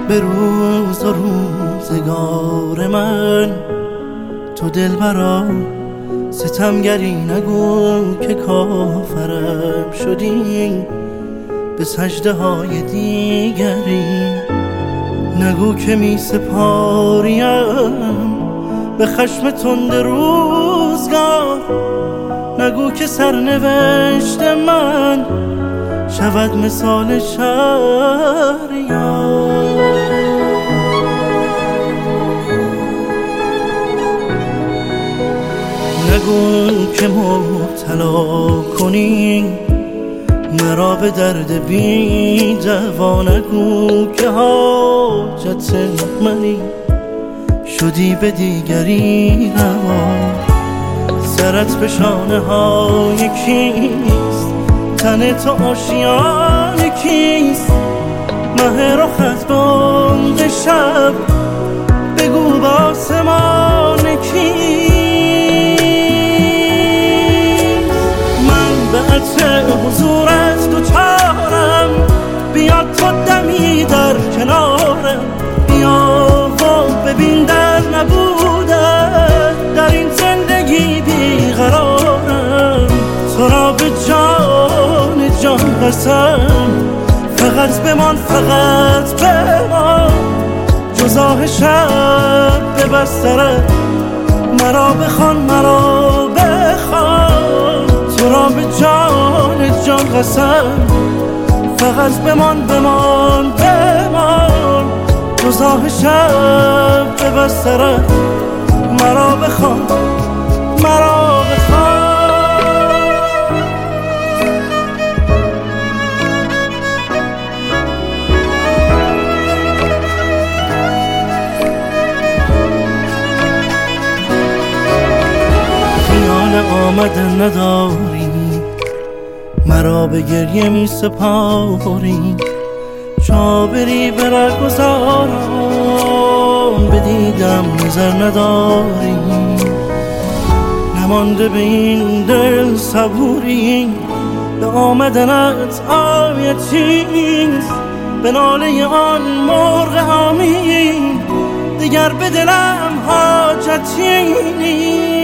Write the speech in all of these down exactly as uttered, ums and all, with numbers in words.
به روز و روزگار من تو دلبرا ستمگری نگو که کافرم شدی، به سجده های دیگری نگو که می سپاریم به خشم تند روزگار، نگو که سرنوشت من شود مثال شهریار. نگو که مبتلا کنی مرا به درد بی دوا، نگو که حاجت منی شدی به دیگری روا. سرت به شانه های کیست، تن تو آشیان کیست، مه رخت بند شب بگو با آسمان کیست. من به عطر حضورت دوچارم، بیا تو دمی در کنارم، بیا و ببین در نبودن در این زندگی بیقرارم. تو را به جان جان قسم فقط بمان، فقط بمان، جز آه شب به بسترت مرا بخوان، مرا بخوان. تو را به جان جان قسم فقط بمان، بمان، بمان، جز آه شب به بسترت مرا بخوان، مرا بخوان. آمدن نداری مرا به گریه می سپاری، چا بری بر گذارم بدیدم نظر نداری. نمانده به این دل صبوری، به آمدنت آیتی نیست، به ناله آن مرغ حامی دیگر به دلم حاجتی نیست.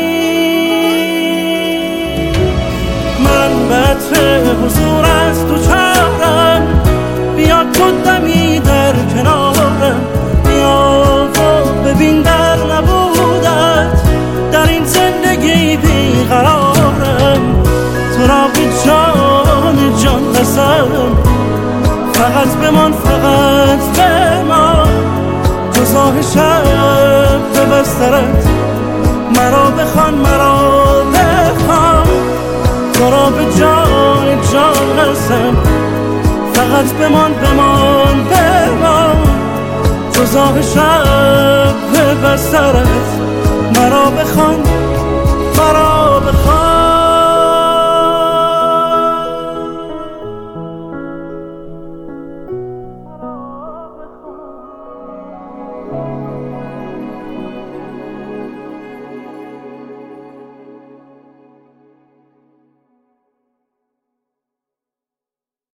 من به عطر حضورت دوچارم، بیا تو دمی در کنارم، بیا و ببین در نبودت در این زندگی بیقرارم. تو را به جان جان قسم فقط بمان، فقط بمان، جز آه شب به بسترت مرا بخوان، مرا بخوان. تو را به جان جان قسم فقط بمان، بمان، بمان، جز آه شب به بسترت مرا بخوان.